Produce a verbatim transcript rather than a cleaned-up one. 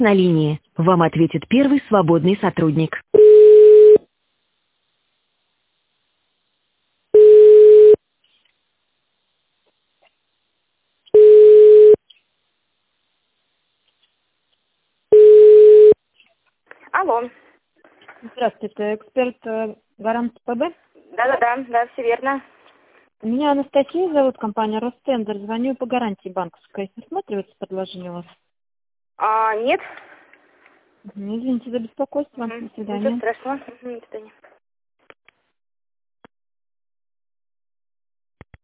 На линии. Вам ответит первый свободный сотрудник. Алло. Здравствуйте, эксперт э, Гарант ПБ. Да-да-да, да, все верно. Меня Анастасия зовут, компания Ростендер. Звоню по гарантии банковской. Рассматривается предложение у вас? А, нет. Мгм, извините за беспокойство. Мгм. До Ничего свидания. страшного. Мгм, до свидания.